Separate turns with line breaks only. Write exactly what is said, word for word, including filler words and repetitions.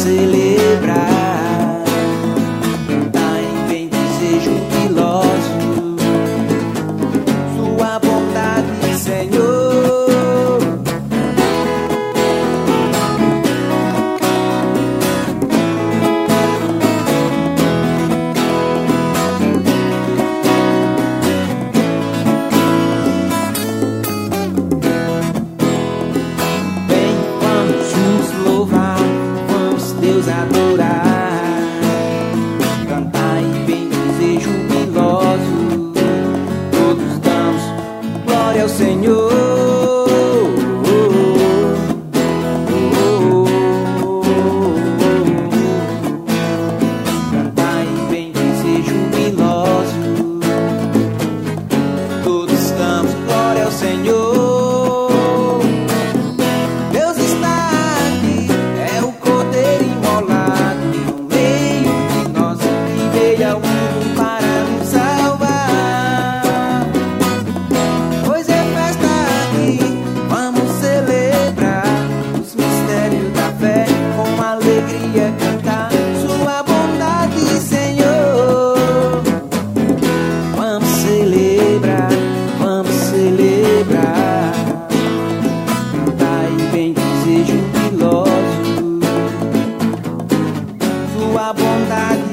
celebrar, cantar em bem dizer jubiloso sua bondade, Senhor. Deus adorar, cantar e bem dizer jubiloso, todos damos glória ao Senhor. Cantar e bem dizer jubiloso, todos damos glória ao Senhor. Cantar sua bondade, Senhor. Vamos celebrar, vamos celebrar, cantar e bem dizer jubiloso sua bondade.